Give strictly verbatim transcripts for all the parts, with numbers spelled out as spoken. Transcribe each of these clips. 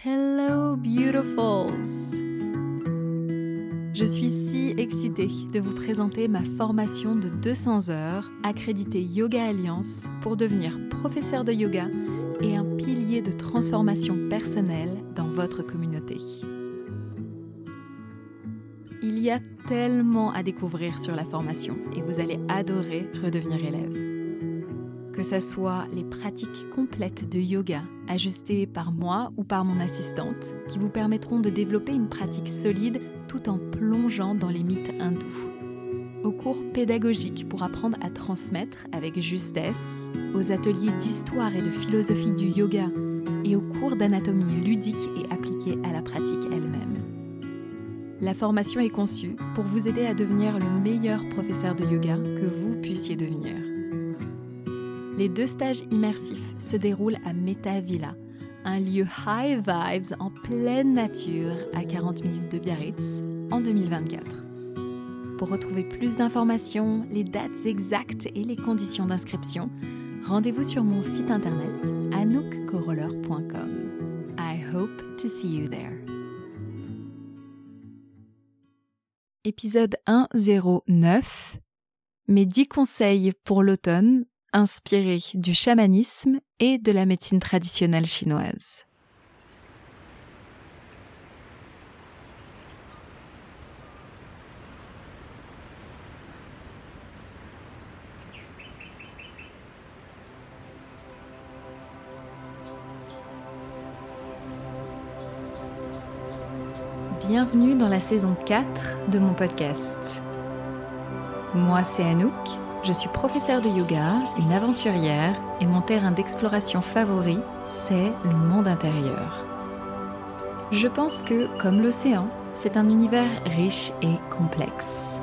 Hello beautifuls! Je suis si excitée de vous présenter ma formation de deux cents heures accréditée Yoga Alliance pour devenir professeur de yoga et un pilier de transformation personnelle dans votre communauté. Il y a tellement à découvrir sur la formation et vous allez adorer redevenir élève. Que ce soit les pratiques complètes de yoga ajustées par moi ou par mon assistante qui vous permettront de développer une pratique solide tout en plongeant dans les mythes hindous. Aux cours pédagogiques pour apprendre à transmettre avec justesse, aux ateliers d'histoire et de philosophie du yoga et aux cours d'anatomie ludique et appliquée à la pratique elle-même. La formation est conçue pour vous aider à devenir le meilleur professeur de yoga que vous puissiez devenir. Les deux stages immersifs se déroulent à Meta Villa, un lieu high vibes en pleine nature à quarante minutes de Biarritz en deux mille vingt-quatre. Pour retrouver plus d'informations, les dates exactes et les conditions d'inscription, rendez-vous sur mon site internet anouk coroller point com. I hope to see you there. Épisode cent neuf. Mes dix conseils pour l'automne, inspirés du chamanisme et de la médecine traditionnelle chinoise. Bienvenue dans la saison quatre de mon podcast. Moi, c'est Anouk. Je suis professeure de yoga, une aventurière, et mon terrain d'exploration favori, c'est le monde intérieur. Je pense que, comme l'océan, c'est un univers riche et complexe.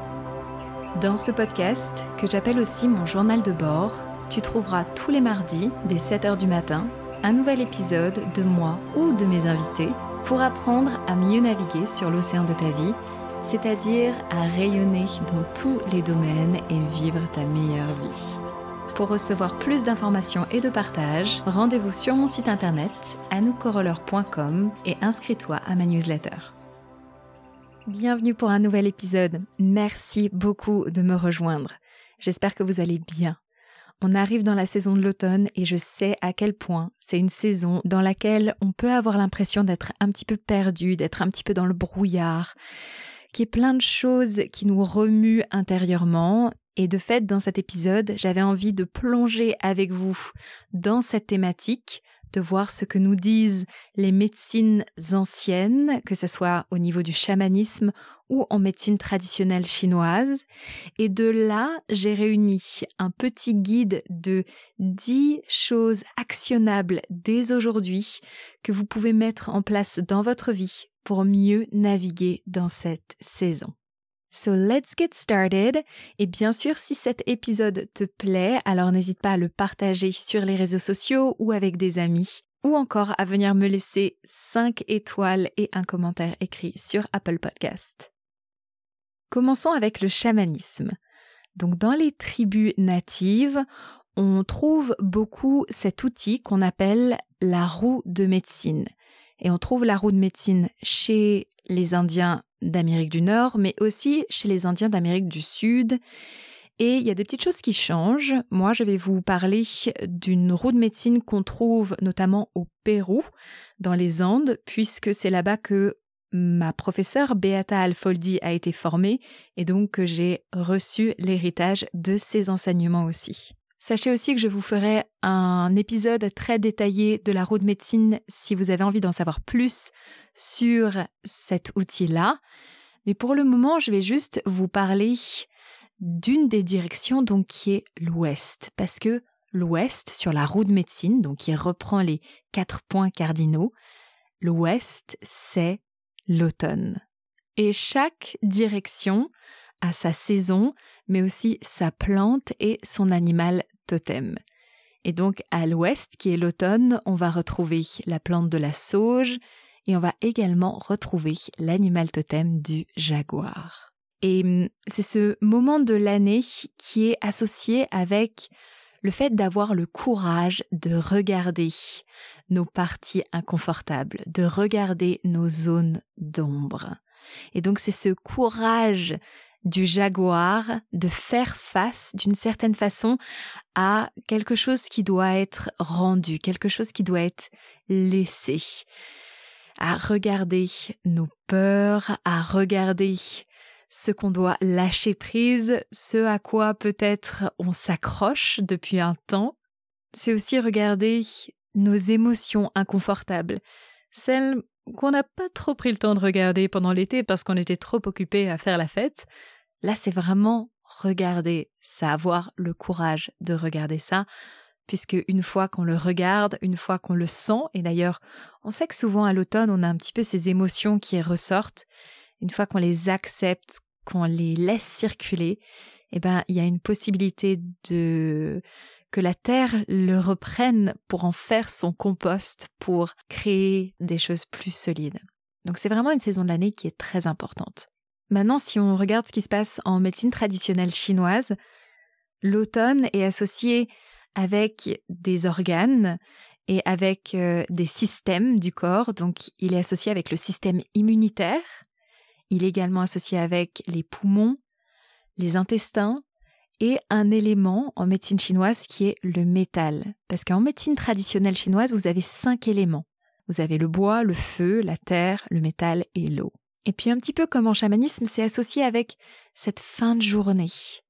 Dans ce podcast, que j'appelle aussi mon journal de bord, tu trouveras tous les mardis, dès sept heures du matin, un nouvel épisode de moi ou de mes invités pour apprendre à mieux naviguer sur l'océan de ta vie, c'est-à-dire à rayonner dans tous les domaines et vivre ta meilleure vie. Pour recevoir plus d'informations et de partage, rendez-vous sur mon site internet anouk coroller point com et inscris-toi à ma newsletter. Bienvenue pour un nouvel épisode. Merci beaucoup de me rejoindre. J'espère que vous allez bien. On arrive dans la saison de l'automne et je sais à quel point c'est une saison dans laquelle on peut avoir l'impression d'être un petit peu perdu, d'être un petit peu dans le brouillard, qu'il y ait plein de choses qui nous remuent intérieurement. Et de fait, dans cet épisode, j'avais envie de plonger avec vous dans cette thématique, de voir ce que nous disent les médecines anciennes, que ce soit au niveau du chamanisme ou en médecine traditionnelle chinoise. Et de là, j'ai réuni un petit guide de dix choses actionnables dès aujourd'hui que vous pouvez mettre en place dans votre vie pour mieux naviguer dans cette saison. So let's get started. Et bien sûr, si cet épisode te plaît, alors n'hésite pas à le partager sur les réseaux sociaux ou avec des amis, ou encore à venir me laisser cinq étoiles et un commentaire écrit sur Apple Podcast. Commençons avec le chamanisme. Donc, dans les tribus natives, on trouve beaucoup cet outil qu'on appelle la roue de médecine. Et on trouve la roue de médecine chez les Indiens d'Amérique du Nord, mais aussi chez les Indiens d'Amérique du Sud. Et il y a des petites choses qui changent. Moi, je vais vous parler d'une roue de médecine qu'on trouve notamment au Pérou, dans les Andes, puisque c'est là-bas que ma professeure Beata Alfoldi a été formée et donc que j'ai reçu l'héritage de ses enseignements aussi. Sachez aussi que je vous ferai un épisode très détaillé de la roue de médecine si vous avez envie d'en savoir plus sur cet outil-là. Mais pour le moment, je vais juste vous parler d'une des directions donc qui est l'ouest. Parce que l'ouest, sur la roue de médecine, donc qui reprend les quatre points cardinaux, l'ouest, c'est l'automne. Et chaque direction a sa saison, mais aussi sa plante et son animal totem. Et donc, à l'ouest, qui est l'automne, on va retrouver la plante de la sauge et on va également retrouver l'animal totem du jaguar. Et c'est ce moment de l'année qui est associé avec le fait d'avoir le courage de regarder nos parties inconfortables, de regarder nos zones d'ombre. Et donc c'est ce courage du jaguar de faire face d'une certaine façon à quelque chose qui doit être rendu, quelque chose qui doit être laissé, à regarder nos peurs, à regarder ce qu'on doit lâcher prise, ce à quoi peut-être on s'accroche depuis un temps. C'est aussi regarder nos émotions inconfortables, celles qu'on n'a pas trop pris le temps de regarder pendant l'été parce qu'on était trop occupé à faire la fête. Là, c'est vraiment regarder ça, avoir le courage de regarder ça, puisque une fois qu'on le regarde, une fois qu'on le sent, et d'ailleurs, on sait que souvent à l'automne, on a un petit peu ces émotions qui ressortent. Une fois qu'on les accepte, qu'on les laisse circuler, eh ben, il y a une possibilité de que la terre le reprenne pour en faire son compost, pour créer des choses plus solides. Donc c'est vraiment une saison de l'année qui est très importante. Maintenant, si on regarde ce qui se passe en médecine traditionnelle chinoise, l'automne est associé avec des organes et avec euh, des systèmes du corps. Donc il est associé avec le système immunitaire, il est également associé avec les poumons, les intestins, et un élément en médecine chinoise qui est le métal. Parce qu'en médecine traditionnelle chinoise, vous avez cinq éléments. Vous avez le bois, le feu, la terre, le métal et l'eau. Et puis un petit peu comme en chamanisme, c'est associé avec cette fin de journée,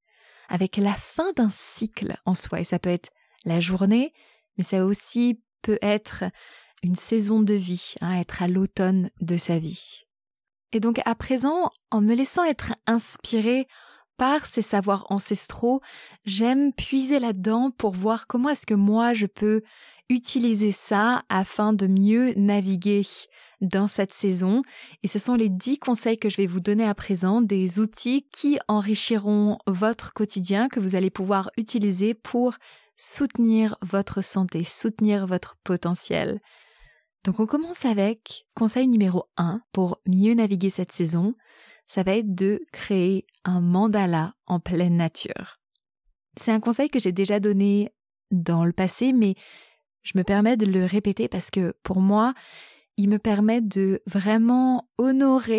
avec la fin d'un cycle en soi. Et ça peut être la journée, mais ça aussi peut être une saison de vie, hein, être à l'automne de sa vie. Et donc à présent, en me laissant être inspirée par ces savoirs ancestraux, j'aime puiser là-dedans pour voir comment est-ce que moi je peux utiliser ça afin de mieux naviguer dans cette saison. Et ce sont les dix conseils que je vais vous donner à présent, des outils qui enrichiront votre quotidien, que vous allez pouvoir utiliser pour soutenir votre santé, soutenir votre potentiel. Donc on commence avec conseil numéro un pour mieux naviguer cette saison. Ça va être de créer un mandala en pleine nature. C'est un conseil que j'ai déjà donné dans le passé, mais je me permets de le répéter parce que pour moi, il me permet de vraiment honorer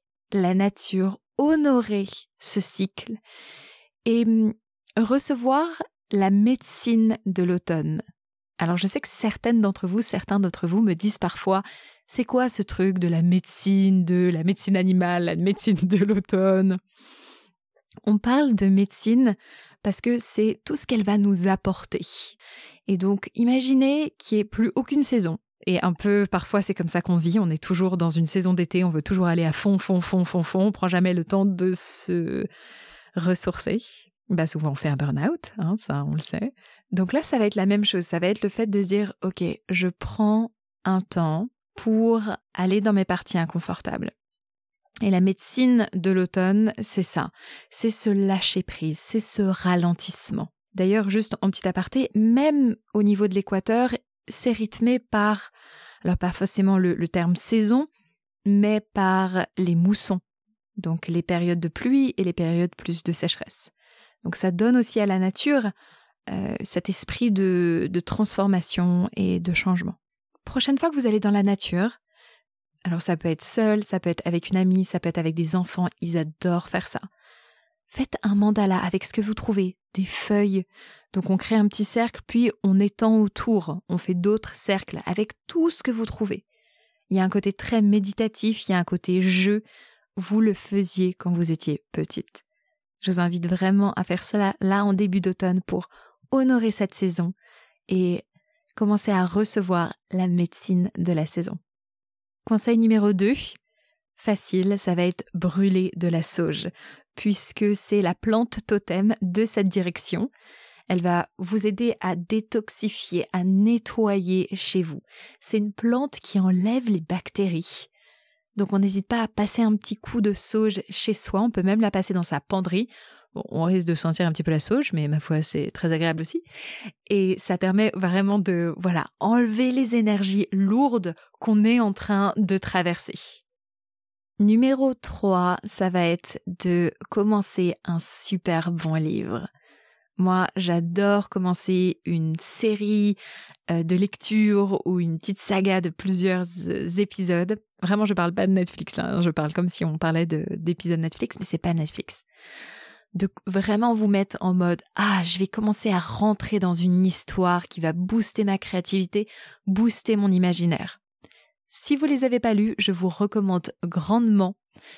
la nature, honorer ce cycle et recevoir la médecine de l'automne. Alors je sais que certaines d'entre vous, certains d'entre vous me disent parfois « C'est quoi ce truc de la médecine, de la médecine animale, la médecine de l'automne ?» On parle de médecine parce que c'est tout ce qu'elle va nous apporter. Et donc imaginez qu'il n'y ait plus aucune saison. Et un peu, parfois c'est comme ça qu'on vit, on est toujours dans une saison d'été, on veut toujours aller à fond, fond, fond, fond, fond, on prend jamais le temps de se ressourcer. Bah souvent on fait un burn-out, hein, ça on le sait. Donc là ça va être la même chose, ça va être le fait de se dire « Ok, je prends un temps pour aller dans mes parties inconfortables. » Et la médecine de l'automne, c'est ça, c'est ce lâcher prise, c'est ce ralentissement. D'ailleurs, juste en petit aparté, même au niveau de l'équateur, c'est rythmé par, alors pas forcément le, le terme saison, mais par les moussons, donc les périodes de pluie et les périodes plus de sécheresse. Donc ça donne aussi à la nature euh, cet esprit de, de transformation et de changement. Prochaine fois que vous allez dans la nature, alors ça peut être seul, ça peut être avec une amie, ça peut être avec des enfants, ils adorent faire ça. Faites un mandala avec ce que vous trouvez, des feuilles. Donc on crée un petit cercle, puis on étend autour, on fait d'autres cercles avec tout ce que vous trouvez. Il y a un côté très méditatif, il y a un côté jeu. Vous le faisiez quand vous étiez petite. Je vous invite vraiment à faire cela là en début d'automne pour honorer cette saison et commencer à recevoir la médecine de la saison. Conseil numéro deux, facile, ça va être brûler de la sauge, puisque c'est la plante totem de cette direction. Elle va vous aider à détoxifier, à nettoyer chez vous. C'est une plante qui enlève les bactéries. Donc on n'hésite pas à passer un petit coup de sauge chez soi, on peut même la passer dans sa penderie. Bon, on risque de sentir un petit peu la sauge, mais ma foi, c'est très agréable aussi. Et ça permet vraiment de, voilà, enlever les énergies lourdes qu'on est en train de traverser. Numéro trois, ça va être de commencer un super bon livre. Moi, j'adore commencer une série euh, de lecture ou une petite saga de plusieurs euh, épisodes. Vraiment, je parle pas de Netflix là, hein. Je parle comme si on parlait de, d'épisodes Netflix, mais c'est pas Netflix. De vraiment vous mettre en mode « Ah, je vais commencer à rentrer dans une histoire qui va booster ma créativité, booster mon imaginaire. » Si vous les avez pas lus, je vous recommande grandement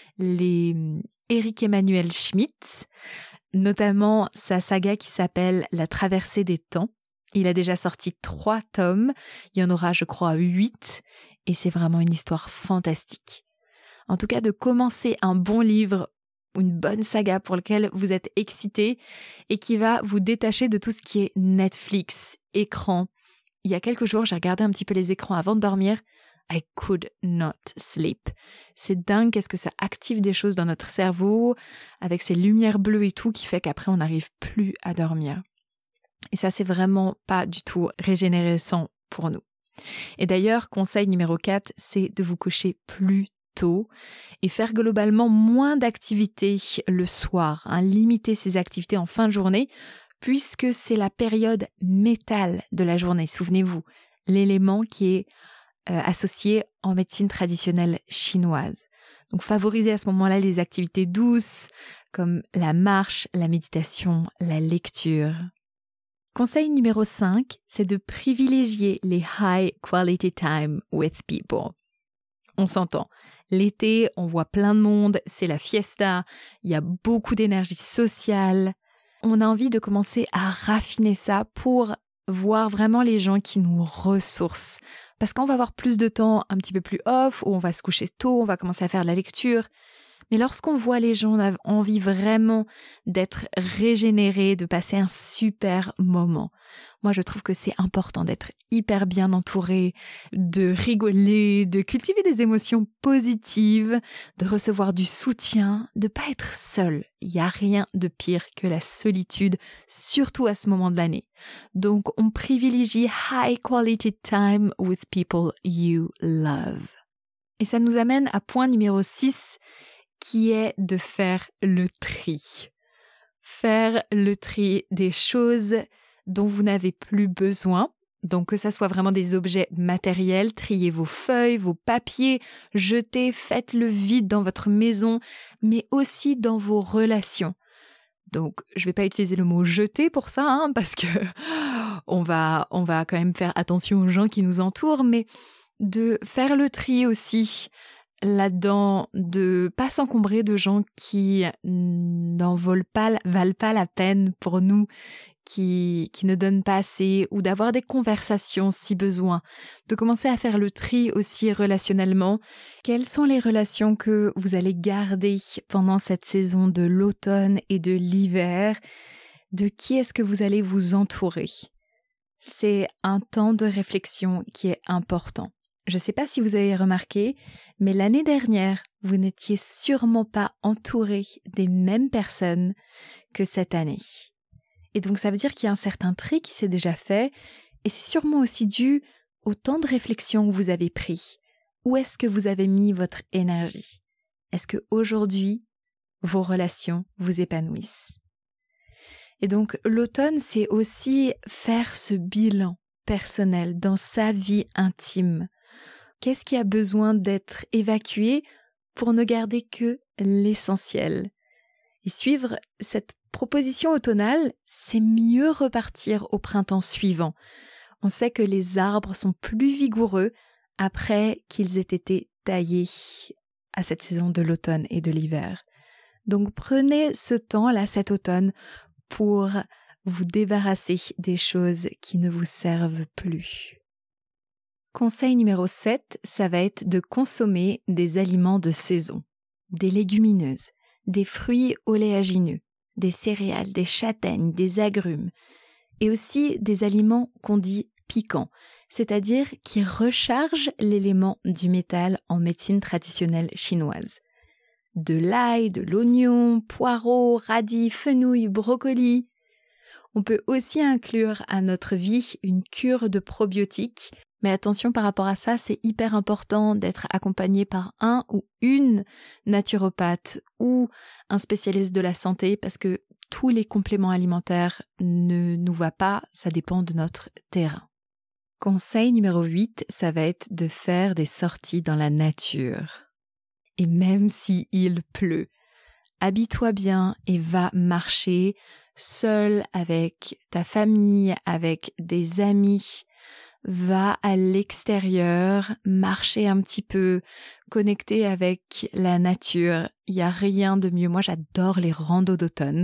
les Éric Emmanuel Schmitt, notamment sa saga qui s'appelle « La traversée des temps ». Il a déjà sorti trois tomes, il y en aura je crois huit, et c'est vraiment une histoire fantastique. En tout cas, de commencer un bon livre ou une bonne saga pour lequel vous êtes excité et qui va vous détacher de tout ce qui est Netflix, écran. Il y a quelques jours, j'ai regardé un petit peu les écrans avant de dormir. I could not sleep. C'est dingue qu'est-ce que ça active des choses dans notre cerveau avec ces lumières bleues et tout qui fait qu'après on n'arrive plus à dormir. Et ça, c'est vraiment pas du tout régénérescent pour nous. Et d'ailleurs, conseil numéro quatre, c'est de vous coucher plus tôt et faire globalement moins d'activités le soir, hein, limiter ces activités en fin de journée puisque c'est la période métal de la journée. Souvenez-vous, l'élément qui est Euh, associés en médecine traditionnelle chinoise. Donc favorisez à ce moment-là les activités douces comme la marche, la méditation, la lecture. Conseil numéro cinq, c'est de privilégier les high quality time with people. On s'entend. L'été, on voit plein de monde, c'est la fiesta, il y a beaucoup d'énergie sociale. On a envie de commencer à raffiner ça pour voir vraiment les gens qui nous ressourcent. Parce qu'on va avoir plus de temps un petit peu plus off, où on va se coucher tôt, on va commencer à faire de la lecture. Mais lorsqu'on voit les gens, on a envie vraiment d'être régénérés, de passer un super moment. Moi, je trouve que c'est important d'être hyper bien entouré, de rigoler, de cultiver des émotions positives, de recevoir du soutien, de pas être seul. Il n'y a rien de pire que la solitude, surtout à ce moment de l'année. Donc, on privilégie high quality time with people you love. Et ça nous amène à point numéro six, qui est de faire le tri. Faire le tri des choses dont vous n'avez plus besoin. Donc que ça soit vraiment des objets matériels, triez vos feuilles, vos papiers, jetez, faites le vide dans votre maison, mais aussi dans vos relations. Donc je vais pas utiliser le mot jeter pour ça, hein, parce que on va, on va quand même faire attention aux gens qui nous entourent, mais de faire le tri aussi là-dedans, de pas s'encombrer de gens qui n'en valent pas, valent pas la peine pour nous, qui, qui ne donnent pas assez, ou d'avoir des conversations si besoin, de commencer à faire le tri aussi relationnellement. Quelles sont les relations que vous allez garder pendant cette saison de l'automne et de l'hiver? De qui est-ce que vous allez vous entourer? C'est un temps de réflexion qui est important. Je ne sais pas si vous avez remarqué, mais l'année dernière, vous n'étiez sûrement pas entouré des mêmes personnes que cette année. Et donc ça veut dire qu'il y a un certain tri qui s'est déjà fait, et c'est sûrement aussi dû au temps de réflexion que vous avez pris. Où est-ce que vous avez mis votre énergie? Est-ce qu'aujourd'hui, vos relations vous épanouissent? Et donc l'automne, c'est aussi faire ce bilan personnel dans sa vie intime. Qu'est-ce qui a besoin d'être évacué pour ne garder que l'essentiel? Et suivre cette proposition automnale, c'est mieux repartir au printemps suivant. On sait que les arbres sont plus vigoureux après qu'ils aient été taillés à cette saison de l'automne et de l'hiver. Donc prenez ce temps-là, cet automne, pour vous débarrasser des choses qui ne vous servent plus. Conseil numéro sept, ça va être de consommer des aliments de saison, des légumineuses, des fruits oléagineux, des céréales, des châtaignes, des agrumes, et aussi des aliments qu'on dit piquants, c'est-à-dire qui rechargent l'élément du métal en médecine traditionnelle chinoise. De l'ail, de l'oignon, poireaux, radis, fenouil, brocoli. On peut aussi inclure à notre vie une cure de probiotiques. Mais attention par rapport à ça, c'est hyper important d'être accompagné par un ou une naturopathe ou un spécialiste de la santé parce que tous les compléments alimentaires ne nous va pas, ça dépend de notre terrain. Conseil numéro huit, ça va être de faire des sorties dans la nature. Et même s'il pleut, habille-toi bien et va marcher seul avec ta famille, avec des amis. Va à l'extérieur, marcher un petit peu, connecter avec la nature. Il n'y a rien de mieux. Moi, j'adore les randos d'automne.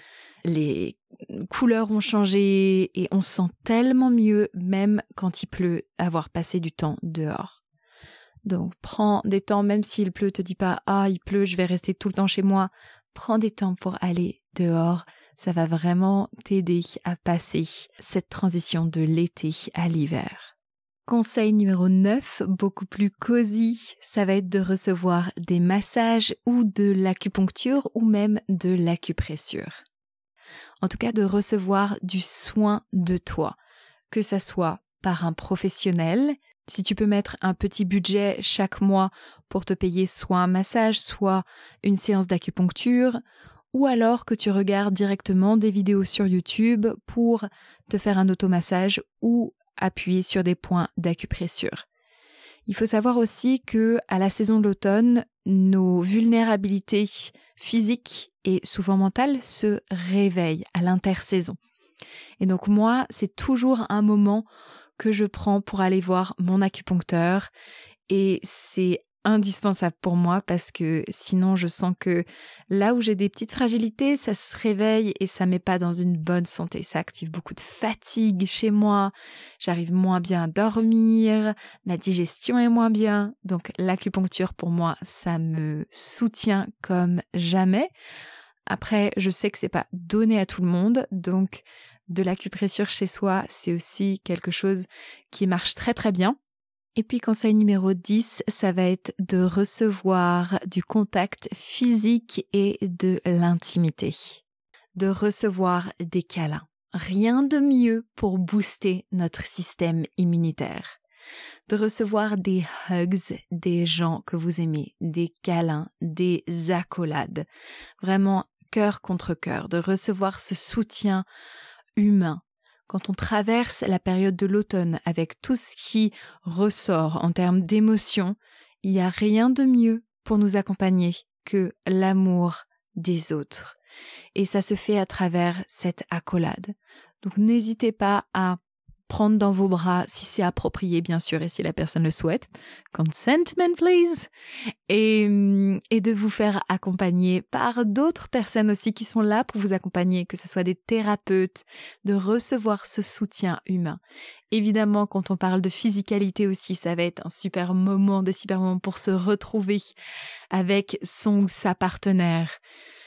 Les couleurs ont changé et on se sent tellement mieux, même quand il pleut, avoir passé du temps dehors. Donc, prends des temps, même s'il pleut, te dis pas « Ah, il pleut, je vais rester tout le temps chez moi ». Prends des temps pour aller dehors. Ça va vraiment t'aider à passer cette transition de l'été à l'hiver. Conseil numéro neuf, beaucoup plus cosy, ça va être de recevoir des massages ou de l'acupuncture ou même de l'acupressure. En tout cas, de recevoir du soin de toi, que ça soit par un professionnel. Si tu peux mettre un petit budget chaque mois pour te payer soit un massage, soit une séance d'acupuncture, ou alors que tu regardes directement des vidéos sur YouTube pour te faire un automassage ou appuyer sur des points d'acupressure. Il faut savoir aussi que à la saison de l'automne, nos vulnérabilités physiques et souvent mentales se réveillent à l'intersaison. Et donc moi, c'est toujours un moment que je prends pour aller voir mon acupuncteur et c'est indispensable pour moi parce que sinon je sens que là où j'ai des petites fragilités, ça se réveille et ça met pas dans une bonne santé. Ça active beaucoup de fatigue chez moi, j'arrive moins bien à dormir, ma digestion est moins bien. Donc l'acupuncture pour moi, ça me soutient comme jamais. Après, je sais que c'est pas donné à tout le monde, donc de l'acupressure chez soi, c'est aussi quelque chose qui marche très très bien. Et puis conseil numéro dix, ça va être de recevoir du contact physique et de l'intimité. De recevoir des câlins. Rien de mieux pour booster notre système immunitaire. De recevoir des hugs des gens que vous aimez, des câlins, des accolades. Vraiment cœur contre cœur. De recevoir ce soutien humain. Quand on traverse la période de l'automne avec tout ce qui ressort en termes d'émotions, il n'y a rien de mieux pour nous accompagner que l'amour des autres. Et ça se fait à travers cette accolade. Donc n'hésitez pas à prendre dans vos bras, si c'est approprié bien sûr et si la personne le souhaite, consentment please, et, et de vous faire accompagner par d'autres personnes aussi qui sont là pour vous accompagner, que ce soit des thérapeutes, de recevoir ce soutien humain. Évidemment, quand on parle de physicalité aussi, ça va être un super moment, des super moments pour se retrouver avec son ou sa partenaire,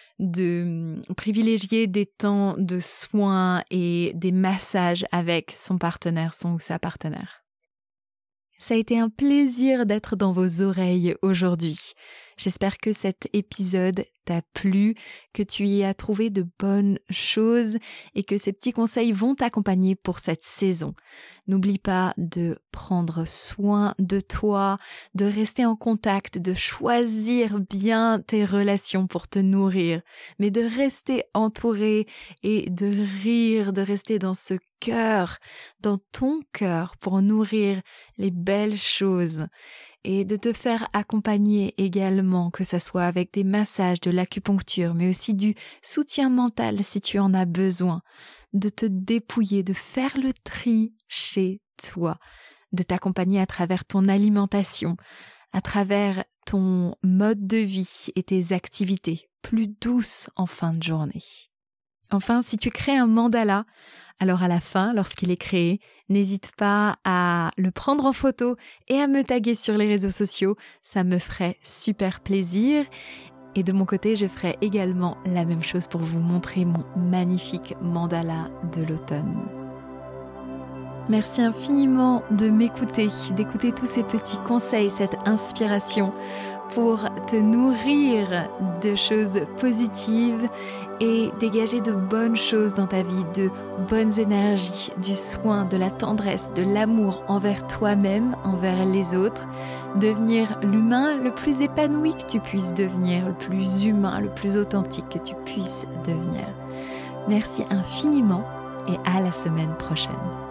de privilégier des temps de soins et des massages avec son partenaire, son ou sa partenaire. Ça a été un plaisir d'être dans vos oreilles aujourd'hui. J'espère que cet épisode t'a plu, que tu y as trouvé de bonnes choses et que ces petits conseils vont t'accompagner pour cette saison. N'oublie pas de prendre soin de toi, de rester en contact, de choisir bien tes relations pour te nourrir, mais de rester entouré et de rire, de rester dans ce cœur, dans ton cœur pour nourrir les belles choses. Et de te faire accompagner également, que ce soit avec des massages, de l'acupuncture, mais aussi du soutien mental si tu en as besoin, de te dépouiller, de faire le tri chez toi, de t'accompagner à travers ton alimentation, à travers ton mode de vie et tes activités plus douces en fin de journée. Enfin, si tu crées un mandala, alors à la fin, lorsqu'il est créé, n'hésite pas à le prendre en photo et à me taguer sur les réseaux sociaux. Ça me ferait super plaisir. Et de mon côté, je ferai également la même chose pour vous montrer mon magnifique mandala de l'automne. Merci infiniment de m'écouter, d'écouter tous ces petits conseils, cette inspiration pour te nourrir de choses positives et dégager de bonnes choses dans ta vie, de bonnes énergies, du soin, de la tendresse, de l'amour envers toi-même, envers les autres. Devenir l'humain le plus épanoui que tu puisses devenir, le plus humain, le plus authentique que tu puisses devenir. Merci infiniment et à la semaine prochaine.